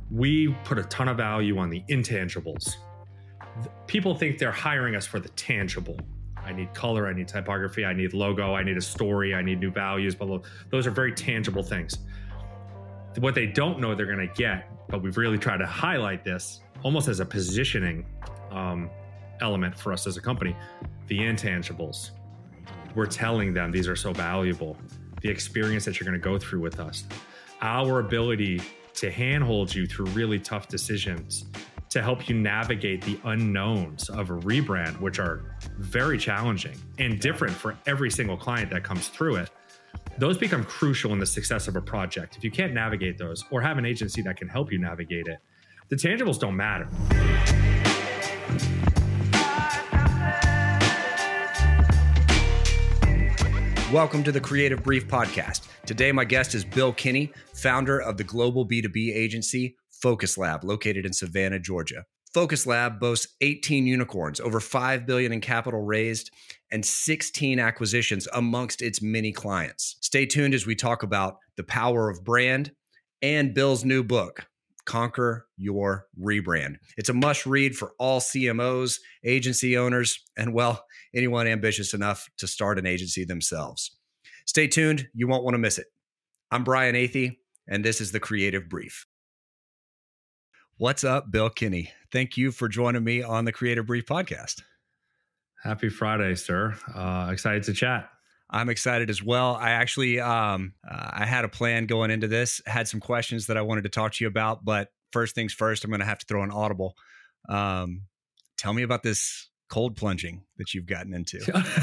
We put a ton of value on the intangibles. People think they're hiring us for the tangible. I need color, I need typography, I need logo, I need a story, I need new values, but those are very tangible things. What they don't know they're going to get, but we've really tried to highlight this almost as a positioning element for us as a company, the intangibles. We're telling them these are so valuable. The experience that you're going to go through with us, our ability to handhold you through really tough decisions, to help you navigate the unknowns of a rebrand, which are very challenging and different for every single client that comes through it. Those become crucial in the success of a project. If you can't navigate those or have an agency that can help you navigate it, the tangibles don't matter. Welcome to the Creative Brief Podcast. Today, my guest is Bill Kinney, founder of the global B2B agency Focus Lab, located in Savannah, Georgia. Focus Lab boasts 18 unicorns, over $5 billion in capital raised, and 16 acquisitions amongst its many clients. Stay tuned as we talk about the power of brand and Bill's new book, Conquer Your Rebrand. It's a must read for all CMOs, agency owners, and well, anyone ambitious enough to start an agency themselves. Stay tuned. You won't want to miss it. I'm Brian Athey, and this is the Creative Brief. What's up, Bill Kinney? Thank you for joining me on the Creative Brief Podcast. Happy Friday, sir. Excited to chat. I'm excited as well. I actually, I had a plan going into this, had some questions that I wanted to talk to you about, but first things first, I'm going to have to throw an audible. Tell me about this cold plunging that you've gotten into.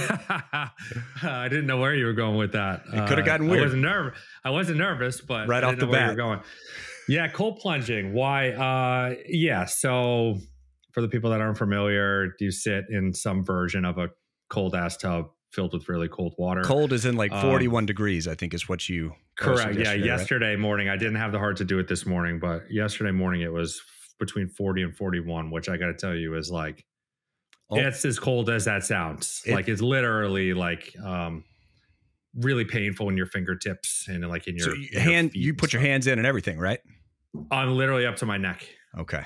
I didn't know where you were going with that. It could have gotten weird. I wasn't nervous, but right off the bat, where you were going. Yeah, cold plunging. Why? So for the people that aren't familiar, you sit in some version of a cold ass tub filled with really cold water. Cold is in like 41 degrees, I think is what you correct. Yeah, yesterday morning. I didn't have the heart to do it this morning, but yesterday morning it was between 40 and 41, which I got to tell you is like, it's as cold as that sounds. It's literally like really painful in your fingertips and like in your hand. You put your hands in and everything, right? I'm literally up to my neck. Okay.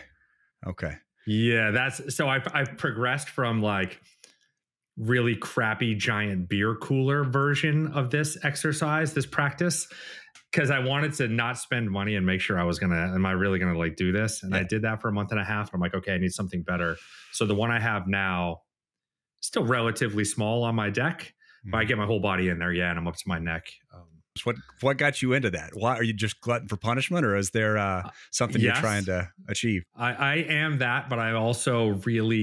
Yeah, that's so I've progressed from like really crappy giant beer cooler version of this exercise, this practice, because I wanted to not spend money and make sure am I really gonna like do this? And I did that for a month and a half. I'm like, okay, I need something better. So the one I have now, still relatively small on my deck, but I get my whole body in there. Yeah, and I'm up to my neck. What got you into that? Why are you just glutton for punishment, or is there something you're trying to achieve? I am that, but I also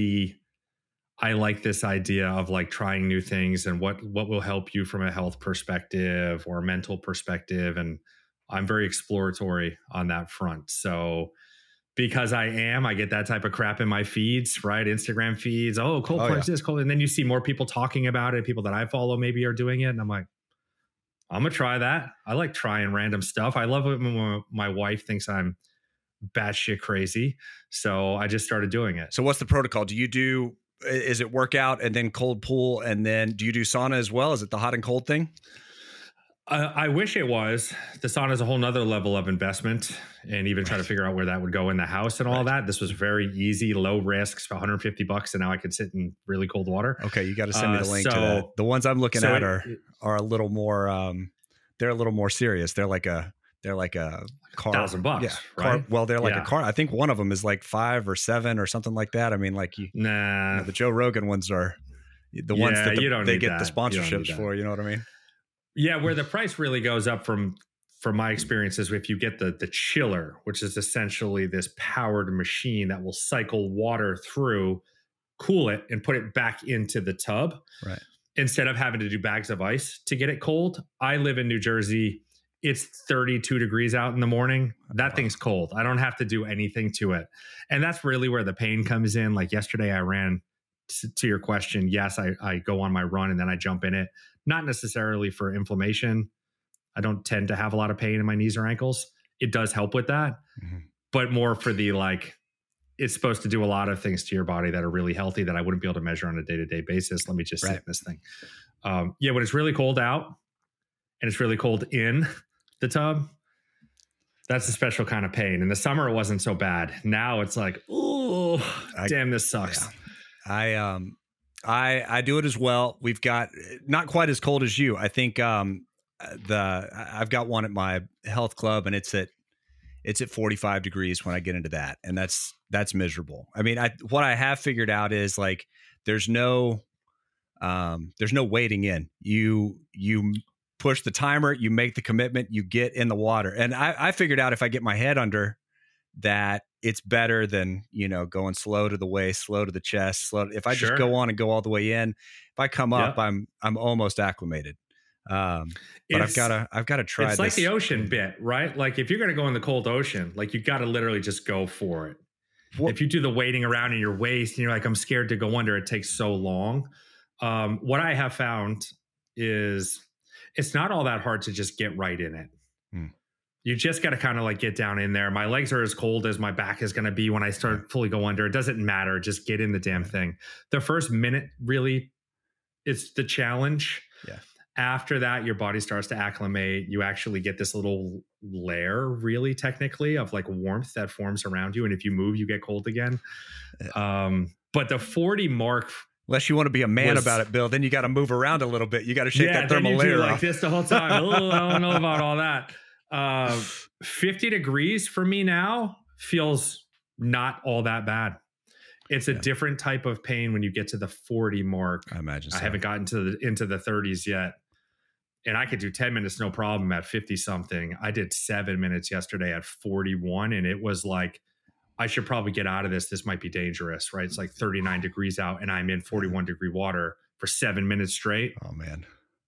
I like this idea of like trying new things and what will help you from a health perspective or a mental perspective. And I'm very exploratory on that front. So because I get that type of crap in my feeds, right? Instagram feeds. Oh, cold plunge this, cold. And then you see more people talking about it. People that I follow maybe are doing it. And I'm like, I'm going to try that. I like trying random stuff. I love it when my wife thinks I'm batshit crazy. So I just started doing it. So what's the protocol? Is it workout and then cold pool? And then do you do sauna as well? Is it the hot and cold thing? I wish it was. The sauna is a whole nother level of investment and even try to figure out where that would go in the house and all that. This was very easy, low risk, for $150. And now I could sit in really cold water. Okay. You got to send me the link to that. The ones I'm looking at are a little more, they're a little more serious. They're like a car. $1,000, yeah, right? Well, they're like a car. I think one of them is like 5 or 7 or something like that. I mean, like the Joe Rogan ones are the ones that they get the sponsorships for. You know what I mean? Yeah, where the price really goes up from my experience is if you get the chiller, which is essentially this powered machine that will cycle water through, cool it, and put it back into the tub. Right. Instead of having to do bags of ice to get it cold. I live in New Jersey. It's 32 degrees out in the morning. That thing's cold. I don't have to do anything to it. And that's really where the pain comes in. Like yesterday I ran, to your question. Yes, I go on my run and then I jump in it. Not necessarily for inflammation. I don't tend to have a lot of pain in my knees or ankles. It does help with that, but more for the it's supposed to do a lot of things to your body that are really healthy that I wouldn't be able to measure on a day-to-day basis. Let me just sit in this thing. When it's really cold out and it's really cold in the tub, That's a special kind of pain. In the summer, it wasn't so bad. Now it's like, oh, damn, this sucks. Yeah. I do it as well. We've got not quite as cold as you. I think I've got one at my health club, and it's at 45 degrees when I get into that, and that's miserable. I mean, what I have figured out is like there's no waiting in. You push the timer, you make the commitment, you get in the water, and I figured out if I get my head under that, it's better than, going slow to the waist, slow to the chest, slow. If I just go on and go all the way in, if I come up, I'm almost acclimated. But I've got to try. It's like the ocean bit, right? Like if you're going to go in the cold ocean, like you got to literally just go for it. If you do the waiting around in your waist and you're like, I'm scared to go under, it takes so long. What I have found is it's not all that hard to just get right in it. You just got to kind of like get down in there. My legs are as cold as my back is going to be when I start fully go under. It doesn't matter. Just get in the damn thing. The first minute really is the challenge. Yeah. After that, your body starts to acclimate. You actually get this little layer, really technically, of like warmth that forms around you. And if you move, you get cold again. But the 40 mark, unless you want to be a man about it, Bill, then you got to move around a little bit. You got to shake that thermal layer off. Like this the whole time. Oh, I don't know about all that. 50 degrees for me now feels not all that bad. It's a different type of pain when you get to the 40 mark. I imagine so. I haven't gotten into the 30s yet. And I could do 10 minutes, no problem at 50 something. I did 7 minutes yesterday at 41. And it was like, I should probably get out of this. This might be dangerous, right? It's like 39 degrees out and I'm in 41 degree water for 7 minutes straight. Oh man.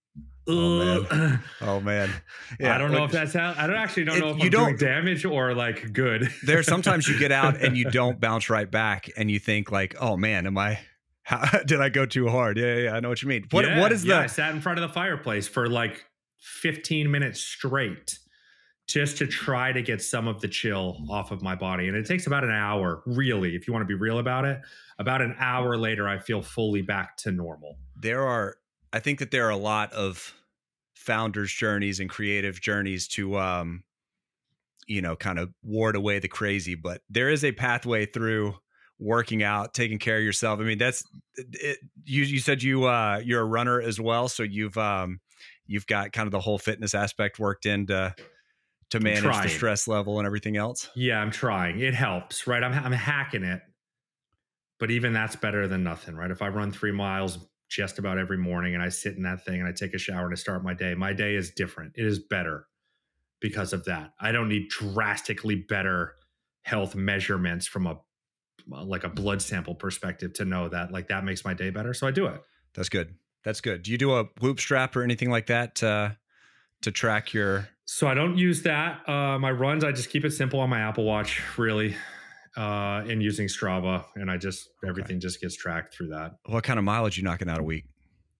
Oh man. Yeah, I don't know if that's how. I don't know if I'm doing damage or like good. There's sometimes you get out and you don't bounce right back, and you think like, oh man, did I go too hard? Yeah, I know what you mean. What is I sat in front of the fireplace for like 15 minutes straight just to try to get some of the chill off of my body, and it takes about an hour. Really, if you want to be real about it, about an hour later, I feel fully back to normal. I think that there are a lot of founders' journeys and creative journeys to, kind of ward away the crazy, but there is a pathway through working out, taking care of yourself. I mean, that's it. You said you're a runner as well. So you've got kind of the whole fitness aspect worked in to manage the stress level and everything else. Yeah, I'm trying. It helps, right? I'm hacking it, but even that's better than nothing, right? If I run 3 miles just about every morning and I sit in that thing and I take a shower and I start my day is different. It is better because of that. I don't need drastically better health measurements from a blood sample perspective to know that like that makes my day better. So I do it. That's good. Do you do a Whoop strap or anything like that to track your? So I don't use that. My runs, I just keep it simple on my Apple Watch, really. And using Strava, and everything just gets tracked through that. What kind of mileage you knocking out a week?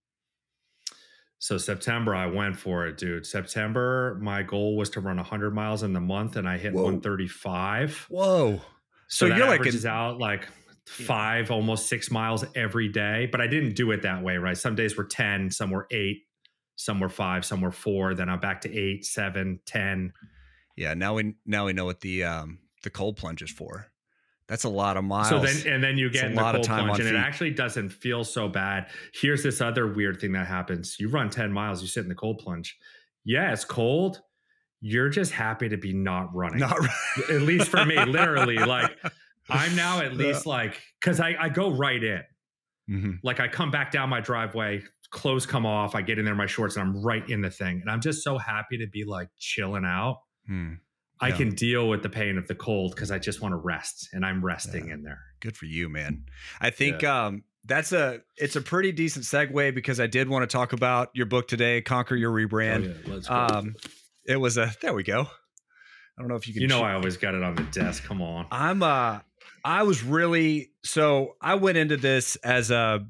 So September, I went for it, dude. September, my goal was to run 100 miles in the month, and I hit 135. Whoa! So that averages out like 5, almost 6 miles every day. But I didn't do it that way, right? Some days were 10, some were 8, some were 5, some were 4. Then I'm back to 8, 7, 10. Yeah. Now we know what the cold plunge is for. That's a lot of miles. So then you get in the cold plunge, and it actually doesn't feel so bad. Here's this other weird thing that happens. You run 10 miles, you sit in the cold plunge. Yeah, it's cold. You're just happy to be not running. At least for me, literally. Like I'm now at least like, because I go right in. Mm-hmm. Like I come back down my driveway, clothes come off, I get in there in my shorts, and I'm right in the thing. And I'm just so happy to be like chilling out. I can deal with the pain of the cold because I just want to rest, and I'm resting in there. Good for you, man. I think it's a pretty decent segue because I did want to talk about your book today, Conquer Your Rebrand. Oh, yeah. Let's go. It was there we go. I don't know if you can. I always got it on the desk. Come on. I was really, so I went into this as a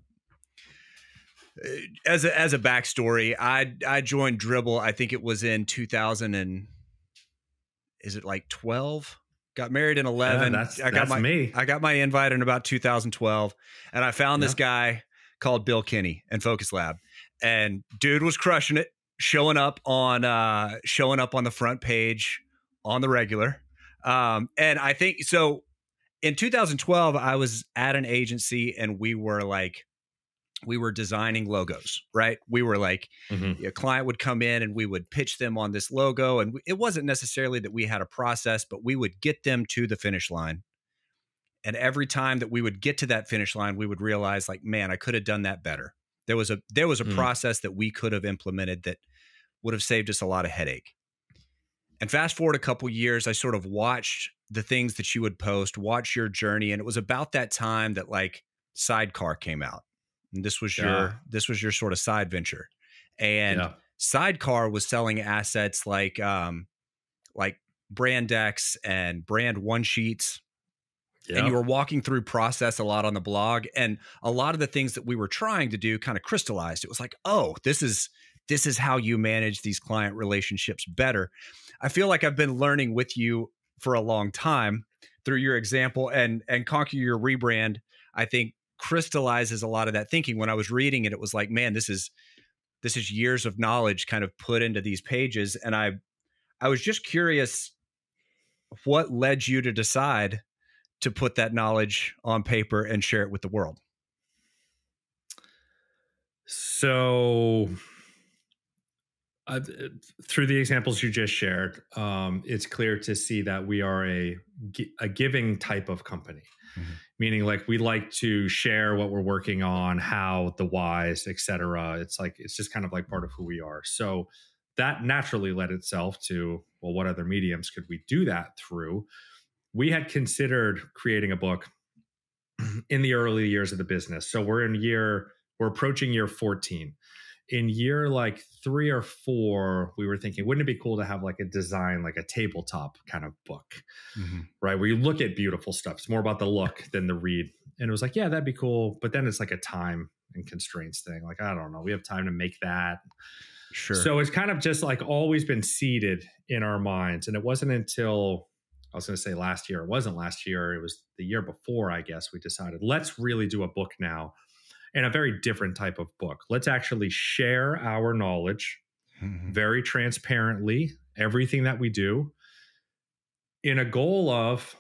backstory. I joined Dribbble. I think it was in 2000 and is it like 12? Got married in 11. I got my invite in about 2012, and I found this guy called Bill Kinney in Focus Lab, and dude was crushing it, showing up on the front page on the regular. And I think so. In 2012, I was at an agency and we were designing logos, right? We were like, Mm-hmm. a client would come in and we would pitch them on this logo. And it wasn't necessarily that we had a process, but we would get them to the finish line. And every time that we would get to that finish line, we would realize like, man, I could have done that better. There was a process that we could have implemented that would have saved us a lot of headache. And fast forward a couple years, I sort of watched the things that you would post, watch your journey. And it was about that time that like Sidecar came out. And this was your sort of side venture. And Sidecar was selling assets like brand decks and brand one sheets. And you were walking through process a lot on the blog. And a lot of the things that we were trying to do kind of crystallized. It was like, oh, this is how you manage these client relationships better. I feel like I've been learning with you for a long time through your example, and Conquer Your Rebrand, I think, crystallizes a lot of that thinking. When I was reading it, it was like, man, this is years of knowledge kind of put into these pages. And I was just curious what led you to decide to put that knowledge on paper and share it with the world. So through the examples you just shared, it's clear to see that we are a giving type of company, meaning like we like to share what we're working on, how, the whys, etc. It's just kind of like part of who we are. So that naturally led itself to, well, what other mediums could we do that through? We had considered creating a book in the early years of the business. So we're approaching year 14. In year like 3 or 4, we were thinking, wouldn't it be cool to have like a design, like a tabletop kind of book, right? Where you look at beautiful stuff. It's more about the look than the read. And it was like, yeah, that'd be cool. But then it's like a time and constraints thing. Like, I don't know, we have time to make that. Sure. So it's kind of just like always been seeded in our minds. And it wasn't until, I was going to say last year. It wasn't last year. It was the year before, I guess, we decided, let's really do a book now, and a very different type of book. Let's actually share our knowledge very transparently, everything that we do, in a goal of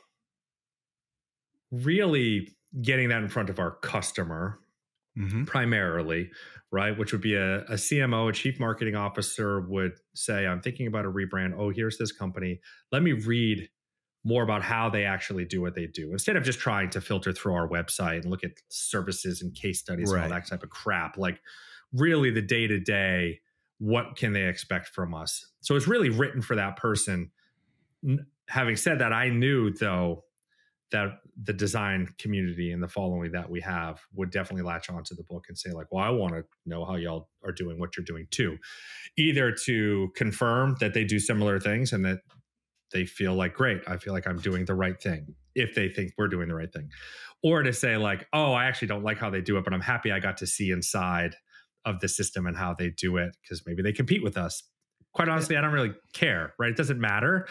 really getting that in front of our customer primarily, right? Which would be a CMO, a chief marketing officer would say, I'm thinking about a rebrand. Oh, here's this company. Let me read more about how they actually do what they do, instead of just trying to filter through our website and look at services and case studies and all that type of crap. Like really the day-to-day, what can they expect from us? So it's really written for that person. Having said that, I knew though that the design community and the following that we have would definitely latch onto the book and say like, well, I want to know how y'all are doing what you're doing too. Either to confirm that they do similar things and that they feel like, great, I feel like I'm doing the right thing, if they think we're doing the right thing. Or to say like, oh, I actually don't like how they do it, but I'm happy I got to see inside of the system and how they do it, because maybe they compete with us. Quite honestly, I don't really care, right? It doesn't matter.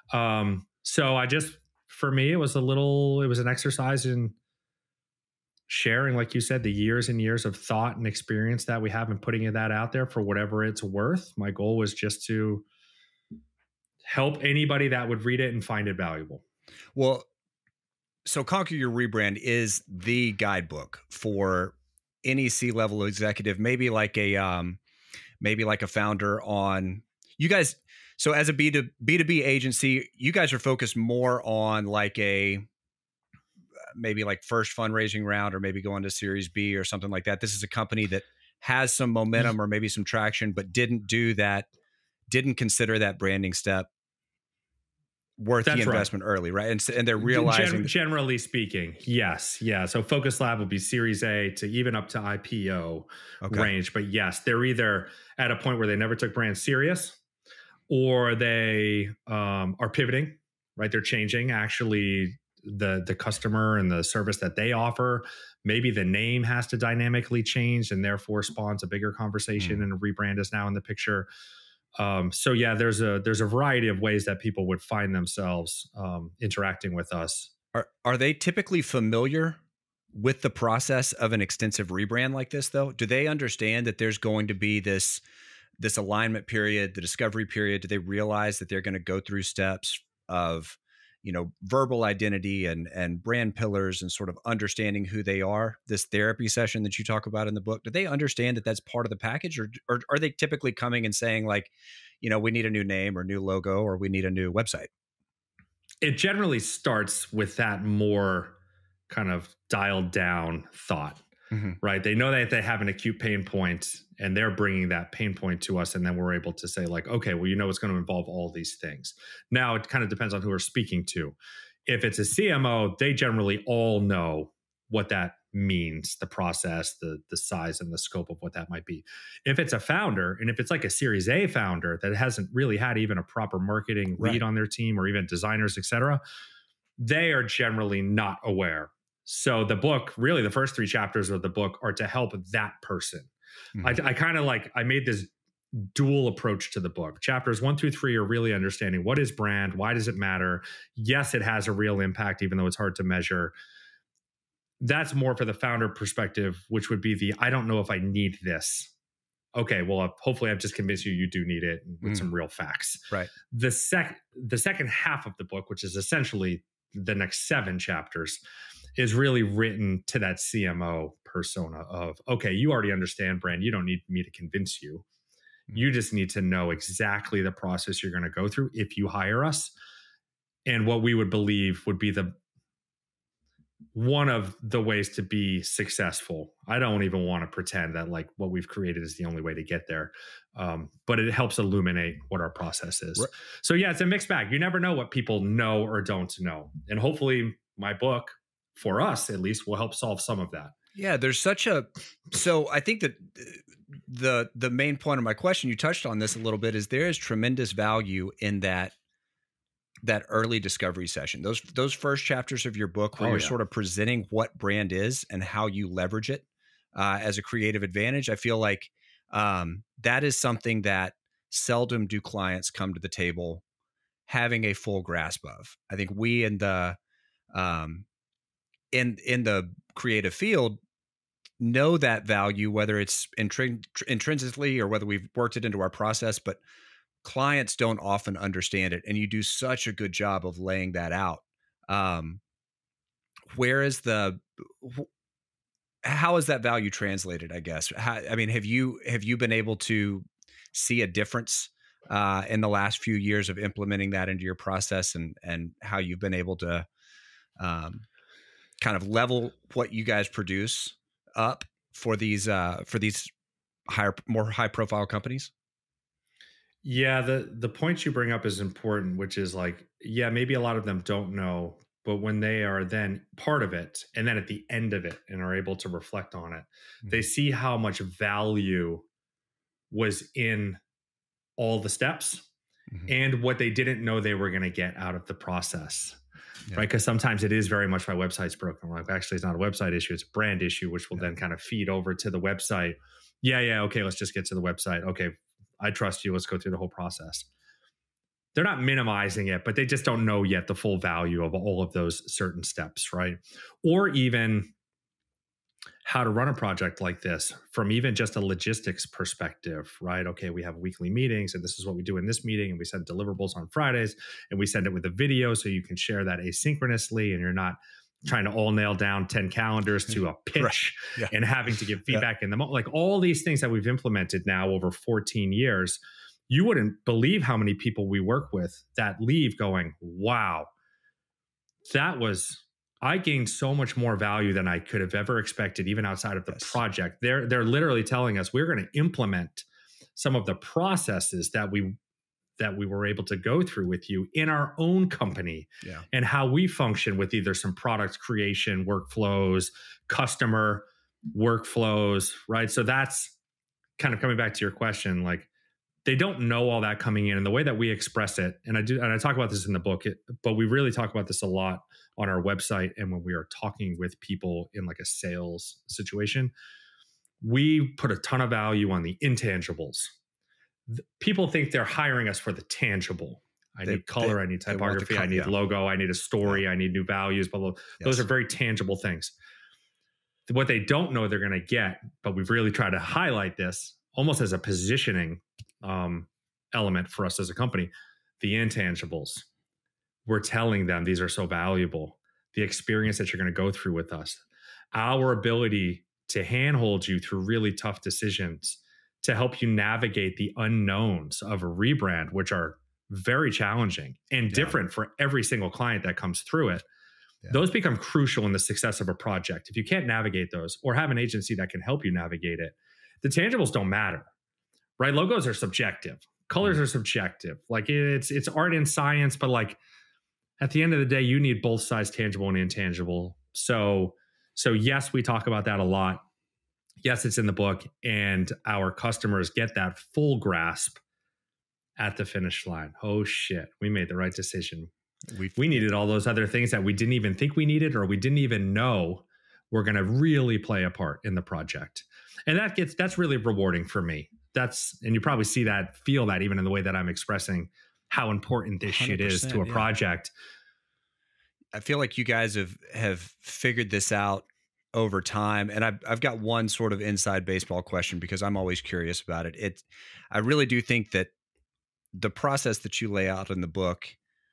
So for me, it was an exercise in sharing, like you said, the years and years of thought and experience that we have and putting that out there for whatever it's worth. My goal was just to help anybody that would read it and find it valuable. Well, so Conquer Your Rebrand is the guidebook for any C-level executive, maybe like a founder on you guys. So as a B2B agency, you guys are focused more on like maybe like first fundraising round, or maybe going to Series B or something like that. This is a company that has some momentum or maybe some traction, but didn't consider that branding step worth the investment early, right? And they're realizing, generally speaking, yes, yeah. So Focus Lab will be Series A to even up to IPO range, but yes, they're either at a point where they never took brand serious, or they are pivoting, right? They're changing actually the customer and the service that they offer. Maybe the name has to dynamically change and therefore spawns a bigger conversation, and a rebrand is now in the picture. So yeah, there's a variety of ways that people would find themselves interacting with us. Are they typically familiar with the process of an extensive rebrand like this, though? Do they understand that there's going to be this alignment period, the discovery period? Do they realize that they're going to go through steps of, verbal identity and brand pillars and sort of understanding who they are, this therapy session that you talk about in the book, do they understand that that's part of the package, or are they typically coming and saying like, we need a new name or new logo, or we need a new website? It generally starts with that more kind of dialed down thought, right? They know that they have an acute pain point and they're bringing that pain point to us. And then we're able to say like, okay, well, it's going to involve all these things. Now it kind of depends on who we're speaking to. If it's a CMO, they generally all know what that means, the process, the size and the scope of what that might be. If it's a founder, and if it's like a Series A founder that hasn't really had even a proper marketing lead on their team or even designers, et cetera, they are generally not aware. So the book, really the first 3 chapters of the book are to help that person. I kind of I made this dual approach to the book. Chapters 1 through 3 are really understanding what is brand, why does it matter? Yes, it has a real impact, even though it's hard to measure. That's more for the founder perspective, which would be I don't know if I need this. Okay, well, hopefully I've just convinced you do need it with some real facts. Right. The second half of the book, which is essentially the next 7 chapters, is really written to that CMO persona of, okay, you already understand brand. You don't need me to convince you. You just need to know exactly the process you're going to go through if you hire us, and what we would believe would be one of the ways to be successful. I don't even want to pretend that like what we've created is the only way to get there. But it helps illuminate what our process is. Right. So yeah, it's a mixed bag. You never know what people know or don't know. And hopefully my book, for us at least, will help solve some of that. Yeah, there's so I think that the main point of my question, you touched on this a little bit, is there is tremendous value in that early discovery session. Those first chapters of your book where you're sort of presenting what brand is and how you leverage it as a creative advantage. I feel like that is something that seldom do clients come to the table having a full grasp of. I think we in the in the creative field know that value, whether it's intrinsically or whether we've worked it into our process, but clients don't often understand it. And you do such a good job of laying that out. How is that value translated, I guess? Have you been able to see a difference in the last few years of implementing that into your process, and how you've been able to kind of level what you guys produce up for these more high profile companies? Yeah, the point you bring up is important, which is like, yeah, maybe a lot of them don't know, but when they are then part of it and then at the end of it and are able to reflect on it, they see how much value was in all the steps and what they didn't know they were going to get out of the process. Yeah. Right. Because sometimes it is very much my website's broken. We're like, actually, it's not a website issue. It's a brand issue, which will then kind of feed over to the website. Yeah. Okay. Let's just get to the website. Okay. I trust you. Let's go through the whole process. They're not minimizing it, but they just don't know yet the full value of all of those certain steps. Right. Or even how to run a project like this from even just a logistics perspective, right? Okay, we have weekly meetings and this is what we do in this meeting, and we send deliverables on Fridays and we send it with a video so you can share that asynchronously and you're not trying to all nail down 10 calendars to a pitch and having to give feedback in the moment. Like all these things that we've implemented now over 14 years, you wouldn't believe how many people we work with that leave going, wow, I gained so much more value than I could have ever expected, even outside of the project. They're literally telling us we're going to implement some of the processes that we were able to go through with you in our own company and how we function with either some product creation workflows, customer workflows, right? So that's kind of coming back to your question, like they don't know all that coming in, and the way that we express it. And I talk about this in the book, but we really talk about this a lot on our website. And when we are talking with people in like a sales situation, we put a ton of value on the intangibles. People think they're hiring us for the tangible. I need color, I need typography, I need logo, I need a story, I need new values, blah, blah. Those are very tangible things. What they don't know they're going to get, but we've really tried to highlight this almost as a positioning element for us as a company, the intangibles. we're telling them these are so valuable. The experience that you're going to go through with us, our ability to handhold you through really tough decisions, to help you navigate the unknowns of a rebrand, which are very challenging and different for every single client that comes through it. Yeah. Those become crucial in the success of a project. If you can't navigate those or have an agency that can help you navigate it, the tangibles don't matter, right? Logos are subjective. Colors are subjective. Like it's art and science, but like at the end of the day, you need both sides, tangible and intangible. So yes, we talk about that a lot. Yes, it's in the book, and our customers get that full grasp at the finish line. Oh shit, we made the right decision. We needed all those other things that we didn't even think we needed, or we didn't even know were going to really play a part in the project. And that's really rewarding for me. And you probably see that, feel that even in the way that I'm expressing how important this shit is to a project. I feel like you guys have figured this out over time. And I've got one sort of inside baseball question because I'm always curious about it. I really do think that the process that you lay out in the book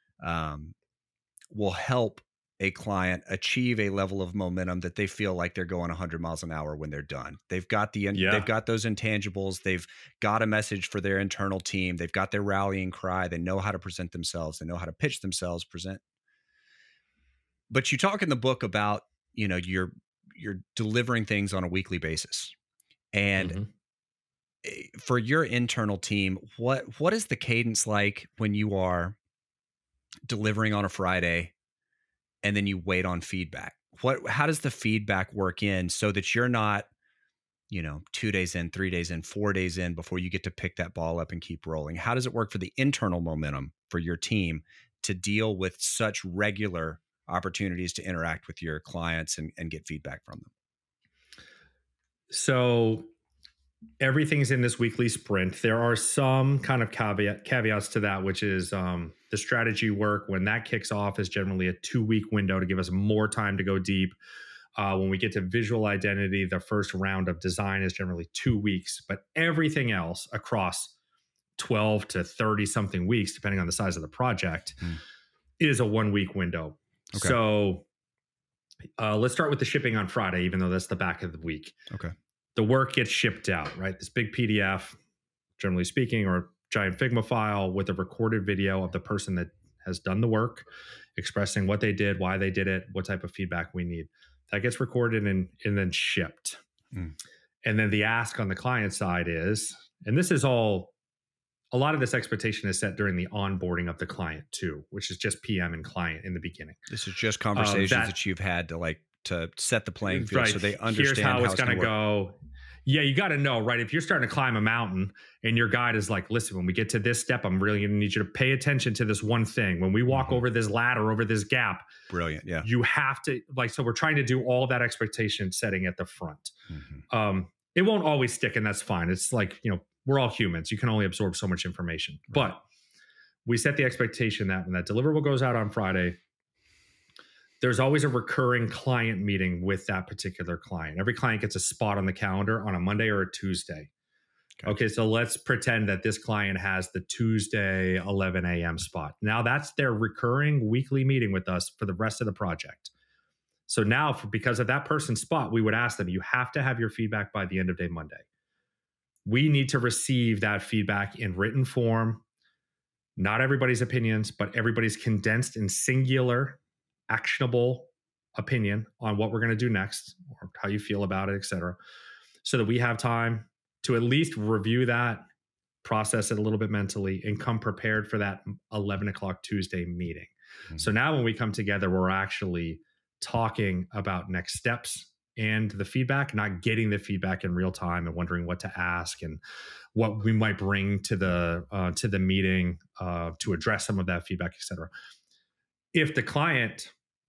will help a client achieve a level of momentum that they feel like they're going 100 miles an hour when they're deyone. They've got they've got those intangibles. They've got a message for their internal team. They've got their rallying cry. They know how to present themselves. They know how to pitch themselves, present. But you talk in the book about, you're delivering things on a weekly basis. And for your internal team, what is the cadence like when you are delivering on a Friday and then you wait on feedback? How does the feedback work in so that you're not, 2 days in, 3 days in, 4 days in before you get to pick that ball up and keep rolling? How does it work for the internal momentum for your team to deal with such regular opportunities to interact with your clients and get feedback from them? So everything's in this weekly sprint. There are some kind of caveats to that, which is the strategy work. When that kicks off is generally a 2-week window to give us more time to go deep. When we get to visual identity, the first round of design is generally 2 weeks, but everything else across 12 to 30 something weeks, depending on the size of the project, is a 1-week window. Okay. So let's start with the shipping on Friday, even though that's the back of the week. Okay. The work gets shipped out, right? This big PDF, generally speaking, or giant Figma file with a recorded video of the person that has done the work, expressing what they did, why they did it, what type of feedback we need. That gets recorded and then shipped. And then the ask on the client side is, and this is all, a lot of this expectation is set during the onboarding of the client too, which is just PM and client in the beginning. This is just conversations that you've had to set the playing field, right, so they understand here's how it's going to go. Yeah, you got to know, right? If you're starting to climb a mountain and your guide is like, listen, when we get to this step, I'm really going to need you to pay attention to this one thing. When we walk over this ladder, over this gap, brilliant. Yeah. You have to so we're trying to do all that expectation setting at the front. It won't always stick, and that's fine. It's like, we're all humans. You can only absorb so much information, right. But we set the expectation that when that deliverable goes out on Friday, there's always a recurring client meeting with that particular client. Every client gets a spot on the calendar on a Monday or a Tuesday. Okay, so let's pretend that this client has the Tuesday 11 a.m. spot. Now that's their recurring weekly meeting with us for the rest of the project. So now, because of that person's spot, we would ask them, you have to have your feedback by the end of day Monday. We need to receive that feedback in written form. Not everybody's opinions, but everybody's condensed and singular actionable opinion on what we're going to do next, or how you feel about it, et cetera, so that we have time to at least review that, process it a little bit mentally, and come prepared for that 11 o'clock Tuesday meeting. So now when we come together, we're actually talking about next steps and the feedback, not getting the feedback in real time and wondering what to ask and what we might bring to the meeting to address some of that feedback, et cetera. If the client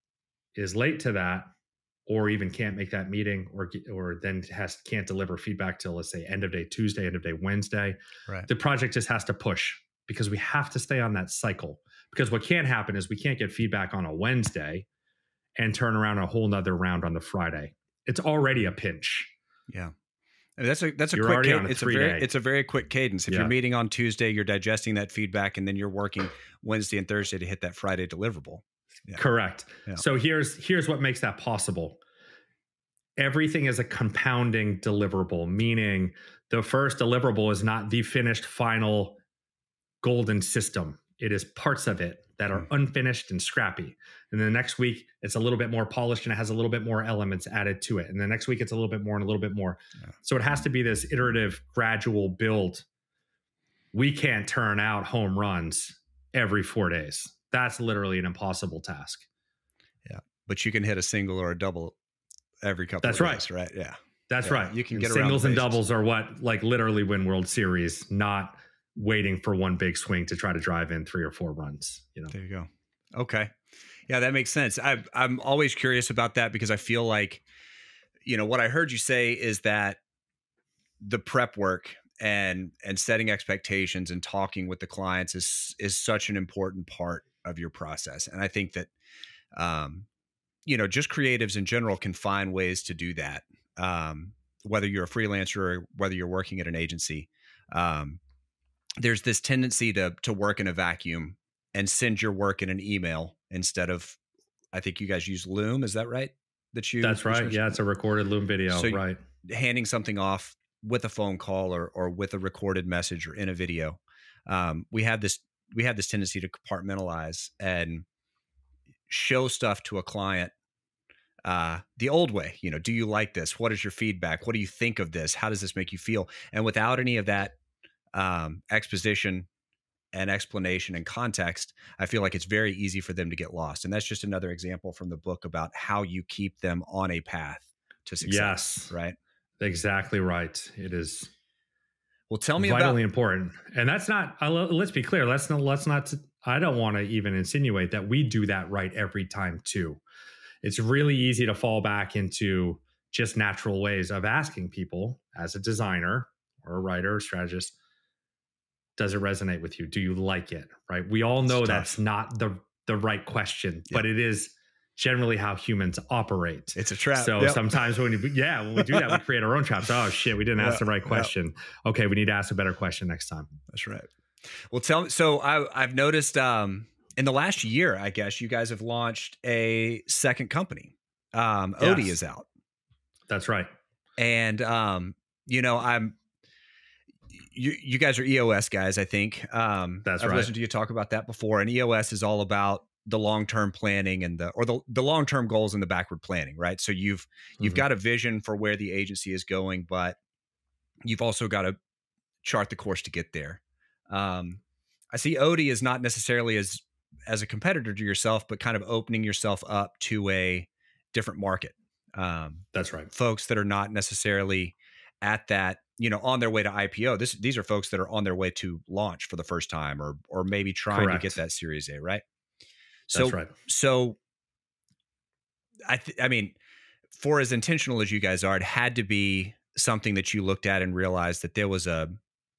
is late to that, or even can't make that meeting, or then can't deliver feedback till, let's say, end of day Tuesday, end of day Wednesday, right, the project just has to push, because we have to stay on that cycle. Because what can't happen is we can't get feedback on a Wednesday and turn around a whole nother round on the Friday. It's already a pinch. Yeah. That's a You're quick already on cadence. a 3-day. It's a very quick cadence. If you're meeting on Tuesday, you're digesting that feedback, and then you're working Wednesday and Thursday to hit that Friday deliverable. Yeah. Correct. Yeah. So here's what makes that possible. Everything is a compounding deliverable, meaning the first deliverable is not the finished final golden system. It is parts of it that are unfinished and scrappy. And then the next week, it's a little bit more polished and it has a little bit more elements added to it. And the next week, it's a little bit more and a little bit more. Yeah. So it has to be this iterative, gradual build. We can't turn out home runs every 4 days. That's literally an impossible task. Yeah. But you can hit a single or a double every couple of days, right? Yeah. That's right. You can get singles and doubles are what like literally win World Series, not waiting for one big swing to try to drive in 3 or 4 runs. There you go. Okay. Yeah, that makes sense. I'm always curious about that because I feel like, what I heard you say is that the prep work and setting expectations and talking with the clients is such an important part of your process. And I think that, just creatives in general can find ways to do that. Whether you're a freelancer or whether you're working at an agency, there's this tendency to work in a vacuum and send your work in an email instead of, I think you guys use Loom. Is that right? That's right. Yeah. It's a recorded Loom video. So right. Handing something off with a phone call or with a recorded message or in a video. We have this tendency to compartmentalize and show stuff to a client the old way. Do you like this? What is your feedback? What do you think of this? How does this make you feel? And without any of that exposition and explanation and context, I feel like it's very easy for them to get lost. And that's just another example from the book about how you keep them on a path to success. Yes. Right. Exactly right. It is. Well, tell me vitally important. And that's not, let's be clear. Let's not, I don't want to even insinuate that we do that right every time too. It's really easy to fall back into just natural ways of asking people as a designer or a writer or strategist, does it resonate with you? Do you like it? Right. We all know that's not the right question, but it is generally how humans operate. It's a trap. So sometimes when we do that, we create our own traps. Oh shit, we didn't ask the right question. Okay. We need to ask a better question next time. That's right. Well, tell me. So I've noticed, in the last year, I guess you guys have launched a second company. Odie is out. That's right. And, you guys are EOS guys, I think. That's I've right. listened to you talk about that before. And EOS is all about the long-term planning and the long-term goals and the backward planning, right? So you've got a vision for where the agency is going, but you've also got to chart the course to get there. I see Odie is not necessarily as a competitor to yourself, but kind of opening yourself up to a different market. That's right. Folks that are not necessarily at that, on their way to IPO. These are folks that are on their way to launch for the first time or maybe trying to get that Series A, right? That's right. So I mean, for as intentional as you guys are, it had to be something that you looked at and realized that there was a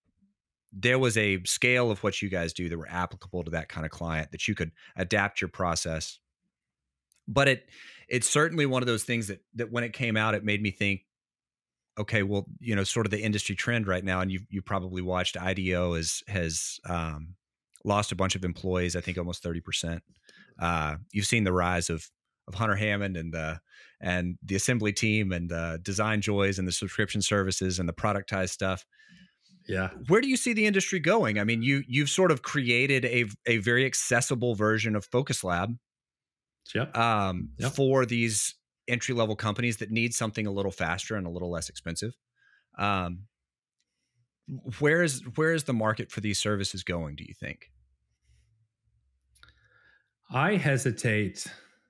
scale of what you guys do that were applicable to that kind of client, that you could adapt your process. But it's certainly one of those things that when it came out, it made me think, okay, well, sort of the industry trend right now, and you probably watched IDEO has lost a bunch of employees, I think almost 30%. You've seen the rise of Hunter Hammond and the assembly team and the Design Joys and the subscription services and the productized stuff. Yeah. Where do you see the industry going? I mean, you've sort of created a very accessible version of Focus Lab for these entry-level companies that need something a little faster and a little less expensive. Where is the market for these services going, do you think? I hesitate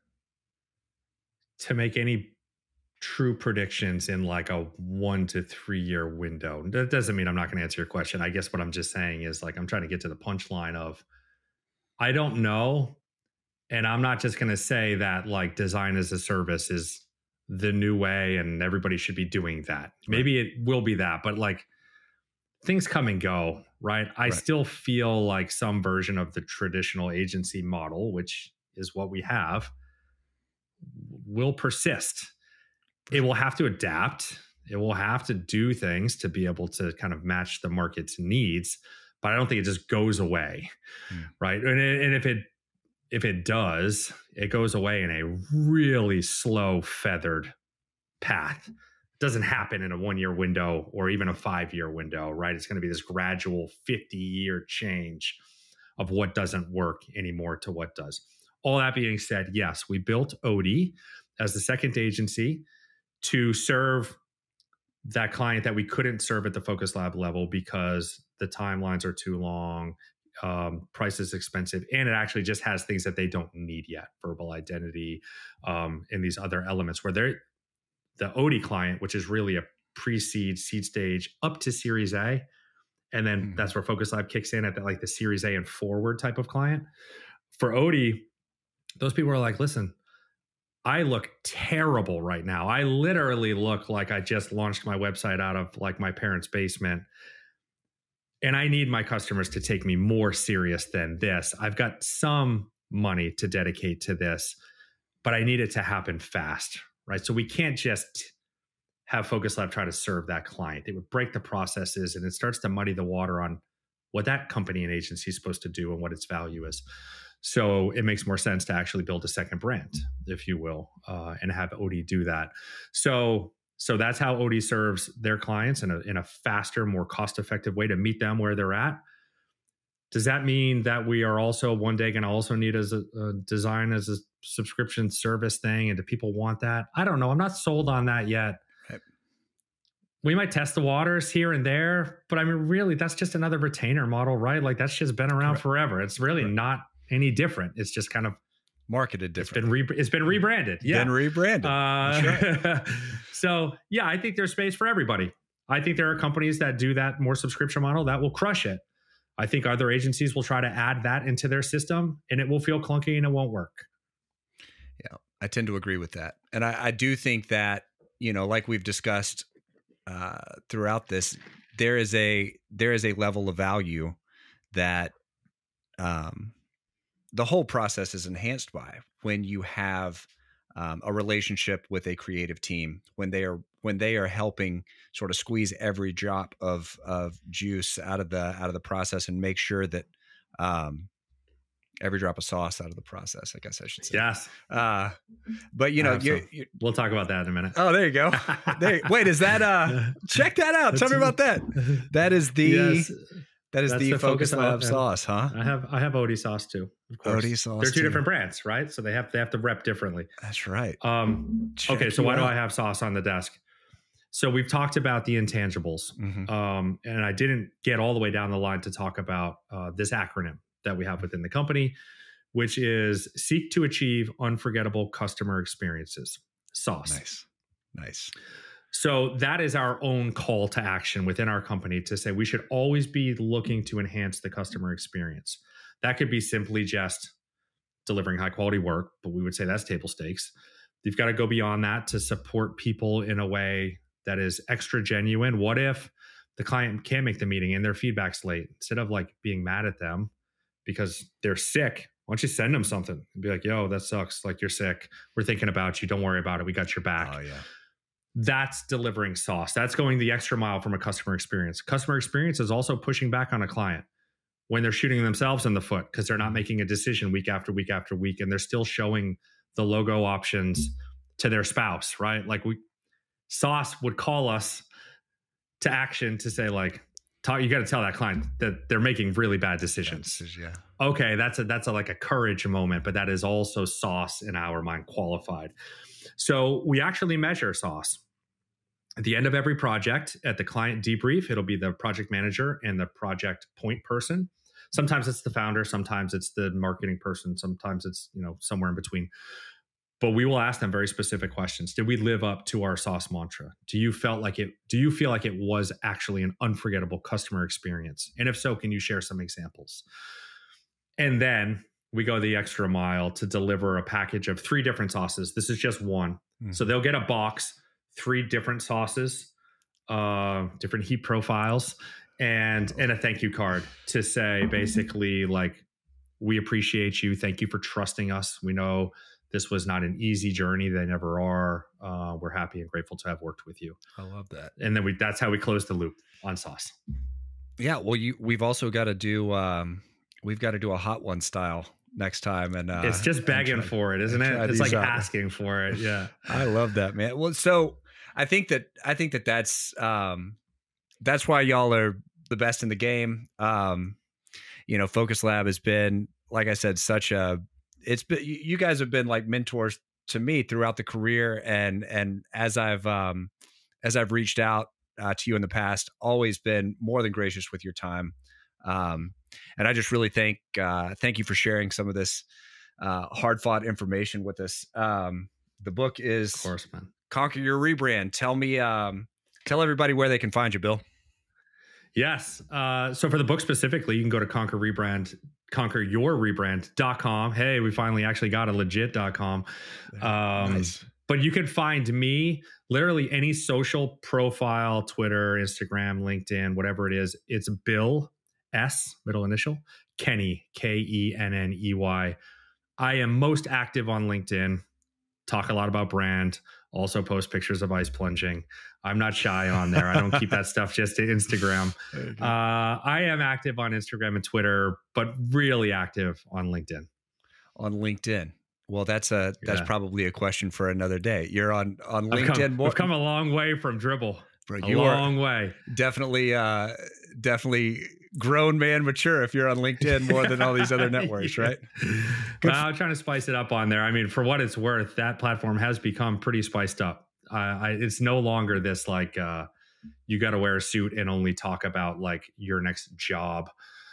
to make any true predictions in like a 1 to 3 year window. That doesn't mean I'm not going to answer your question. I guess what I'm just saying is like, I'm trying to get to the punchline of, I don't know. And I'm not just going to say that like design as a service is the new way and everybody should be doing that. Right. Maybe it will be that, but like things come and go, right? I still feel like some version of the traditional agency model, which is what we have, will persist. It will have to adapt. It will have to do things to be able to kind of match the market's needs, but I don't think it just goes away, right? And if it does, it goes away in a really slow, feathered path. It doesn't happen in a 1-year window or even a 5-year window, right? It's going to be this gradual 50-year change of what doesn't work anymore to what does. All that being said, yes, we built Odie as the second agency to serve that client that we couldn't serve at the Focus Lab level because the timelines are too long, price is expensive, and it actually just has things that they don't need yet, verbal identity, and these other elements where they're the Odie client, which is really a pre-seed, seed stage up to Series A. And then that's where Focus Lab kicks in at the Series A and forward type of client. For Odie, those people are like, listen, I look terrible right now. I literally look like I just launched my website out of like my parents' basement. And I need my customers to take me more serious than this. I've got some money to dedicate to this, but I need it to happen fast, right? So we can't just have Focus Lab try to serve that client. It would break the processes and it starts to muddy the water on what that company and agency is supposed to do and what its value is. So it makes more sense to actually build a second brand, if you will, and have Odie do that. So that's how Odie serves their clients in a faster, more cost-effective way to meet them where they're at. Does that mean that we are also one day going to also need as a design as a subscription service thing? And do people want that? I don't know. I'm not sold on that yet. Right. We might test the waters here and there, but I mean, really, that's just another retainer model, right? Like that's just been around forever. It's really not any different. It's just kind of marketed differently. It's been rebranded. Yeah. Been rebranded. Right. So yeah, I think there's space for everybody. I think there are companies that do that more subscription model that will crush it. I think other agencies will try to add that into their system and it will feel clunky and it won't work. Yeah, I tend to agree with that. And I do think that, like we've discussed throughout this, there is a level of value that the whole process is enhanced by when you have a relationship with a creative team, when they are helping sort of squeeze every drop of juice out of the process and make sure that every drop of sauce out of the process, I guess I should say. Yes. But we'll talk about that in a minute. Oh, there you go. Wait, is that check that out. Tell me about that. That is the yes. That's the Focus Lab sauce, huh? I have Odie sauce too. Of course. Odie sauce. They're two different brands, right? So they have to rep differently. That's right. Okay, so why do I have sauce on the desk? So we've talked about the intangibles, and I didn't get all the way down the line to talk about this acronym that we have within the company, which is Seek to Achieve Unforgettable Customer Experiences. SAUCE. Nice. So that is our own call to action within our company to say we should always be looking to enhance the customer experience. That could be simply just delivering high quality work, but we would say that's table stakes. You've got to go beyond that to support people in a way that is extra genuine. What if the client can't make the meeting and their feedback's late? Instead of like being mad at them because they're sick, why don't you send them something and be like, yo, that sucks. Like you're sick. We're thinking about you. Don't worry about it. We got your back. Oh, yeah. That's delivering sauce. That's going the extra mile from a customer experience. Customer experience is also pushing back on a client when they're shooting themselves in the foot because they're not making a decision week after week after week, and they're still showing the logo options to their spouse, right? Like sauce would call us to action to say like, you got to tell that client that they're making really bad decisions. Yeah. Okay, that's a like a courage moment, but that is also sauce in our mind qualified. So we actually measure sauce. At the end of every project, at the client debrief, it'll be the project manager and the project point person. Sometimes it's the founder, sometimes it's the marketing person, sometimes it's somewhere in between. But we will ask them very specific questions. Did we live up to our sauce mantra? Do you feel like it was actually an unforgettable customer experience? And if so, can you share some examples? And then we go the extra mile to deliver a package of 3 different sauces. This is just one. So they'll get a box, 3 different sauces, different heat profiles, and a thank you card to say basically like, we appreciate you. Thank you for trusting us. We know This was not an easy journey. They never are. We're happy and grateful to have worked with you. I love that. And then that's how we close the loop on Sauce. Yeah. Well, we've also got to do, we've got to do a Hot One style next time. And it's just begging for it, isn't it? It's like asking for it. Yeah. I love that, man. Well, so I think that's why y'all are the best in the game. Focus Lab has been, like I said, you guys have been like mentors to me throughout the career. And as I've reached out to you in the past, always been more than gracious with your time. And I just really thank you for sharing some of this hard fought information with us. The book is, of course, man. Conquer Your Rebrand. Tell everybody where they can find you, Bill. Yes. So for the book specifically, you can go to conqueryourrebrand.com. Hey, we finally actually got a legit.com. Nice. But you can find me literally any social profile, Twitter, Instagram, LinkedIn, whatever it is. It's Bill S, middle initial, Kenney, Kenney. I am most active on LinkedIn, talk a lot about brand, also post pictures of ice plunging. I'm not shy on there. I don't keep that stuff just to Instagram. I am active on Instagram and Twitter, but really active on LinkedIn. On LinkedIn. Well, that's probably a question for another day. You're on LinkedIn. We've come a long way from Dribbble. Bro, a long way. Definitely grown man mature if you're on LinkedIn more than all these other networks, right? I'm trying to spice it up on there. I mean, for what it's worth, that platform has become pretty spiced up. It's no longer this like you got to wear a suit and only talk about like your next job.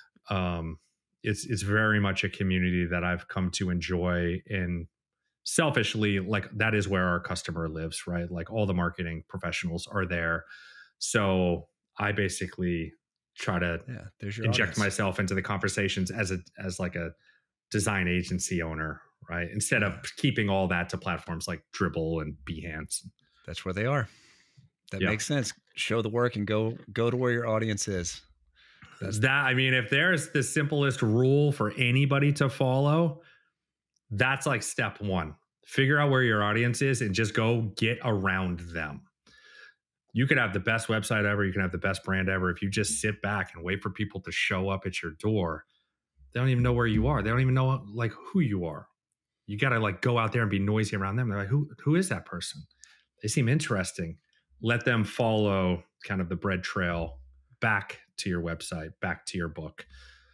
It's very much a community that I've come to enjoy, and selfishly, like that is where our customer lives, right? Like all the marketing professionals are there. So I basically try to inject myself into the conversations as like a design agency owner, right? Instead of keeping all that to platforms like Dribbble and Behance. That's where they are. That makes sense. Show the work and go to where your audience is. I mean, if there's the simplest rule for anybody to follow, that's like step one. Figure out where your audience is and just go get around them. You could have the best website ever. You can have the best brand ever. If you just sit back and wait for people to show up at your door, they don't even know where you are. They don't even know like who you are. You got to like go out there and be noisy around them. They're like, who is that person? They seem interesting. Let them follow kind of the bread trail back to your website, back to your book.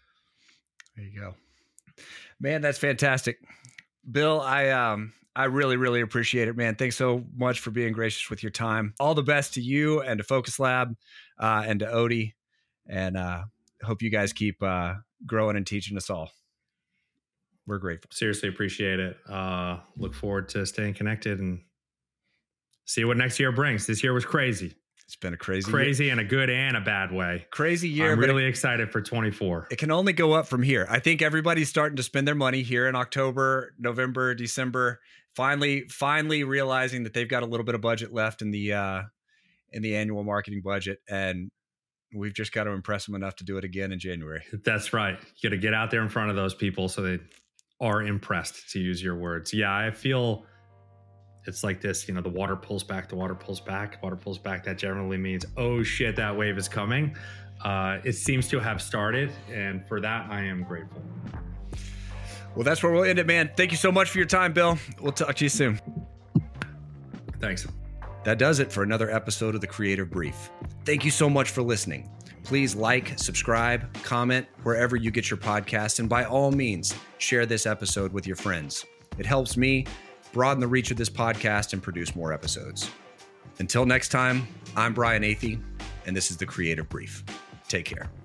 There you go. Man, that's fantastic. Bill, I really, really appreciate it, man. Thanks so much for being gracious with your time. All the best to you and to Focus Lab and to Odie. And hope you guys keep growing and teaching us all. We're grateful. Seriously appreciate it. Look forward to staying connected and see what next year brings. This year was crazy. It's been a crazy year. In a good and a bad way. Crazy year. I'm really excited for 24. It can only go up from here. I think everybody's starting to spend their money here in October, November, December. Finally realizing that they've got a little bit of budget left in the annual marketing budget, and we've just got to impress them enough to do it again in January. That's right. You got to get out there in front of those people so they are impressed, to use your words. Yeah, I feel it's like this, the water pulls back, water pulls back. That generally means, oh shit, that wave is coming. It seems to have started, and for that, I am grateful. Well, that's where we'll end it, man. Thank you so much for your time, Bill. We'll talk to you soon. Thanks. That does it for another episode of The Creative Brief. Thank you so much for listening. Please like, subscribe, comment wherever you get your podcasts, and by all means, share this episode with your friends. It helps me broaden the reach of this podcast and produce more episodes. Until next time, I'm Brian Athey, and this is The Creative Brief. Take care.